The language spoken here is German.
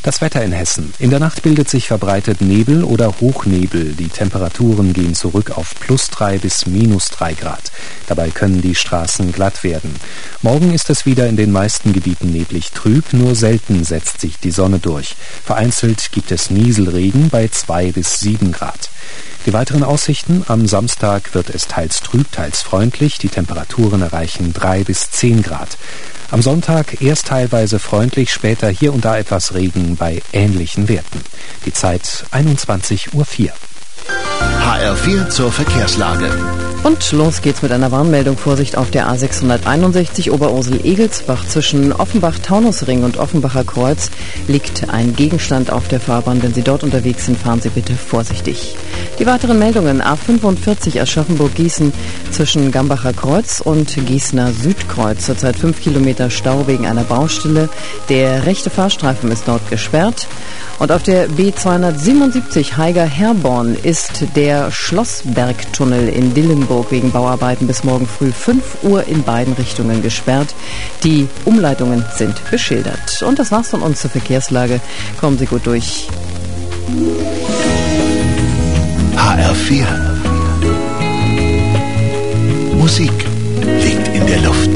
Das Wetter in Hessen. In der Nacht bildet sich verbreitet Nebel oder Hochnebel. Die Temperaturen gehen zurück auf +3 bis -3 Grad. Dabei können die Straßen glatt werden. Morgen ist es wieder in den meisten Gebieten neblig trüb, nur selten setzt sich die Sonne durch. Vereinzelt gibt es Nieselregen bei 2 bis 7 Grad. Die weiteren Aussichten: am Samstag wird es teils trüb, teils freundlich. Die Temperaturen erreichen 3 bis 10 Grad. Am Sonntag erst teilweise freundlich, später hier und da etwas Regen bei ähnlichen Werten. Die Zeit 21:04 Uhr. HR4 zur Verkehrslage. Und los geht's mit einer Warnmeldung. Vorsicht auf der A661 Oberursel-Egelsbach. Zwischen Offenbach-Taunusring und Offenbacher Kreuz liegt ein Gegenstand auf der Fahrbahn. Wenn Sie dort unterwegs sind, fahren Sie bitte vorsichtig. Die weiteren Meldungen: A45 Aschaffenburg-Gießen zwischen Gambacher Kreuz und Gießener Südkreuz. Zurzeit 5 Kilometer Stau wegen einer Baustelle. Der rechte Fahrstreifen ist dort gesperrt. Und auf der B277 Haiger-Herborn ist der Schlossbergtunnel in Dillenburg wegen Bauarbeiten bis morgen früh 5 Uhr in beiden Richtungen gesperrt. Die Umleitungen sind beschildert. Und das war's von uns zur Verkehrslage. Kommen Sie gut durch. HR4. Musik liegt in der Luft.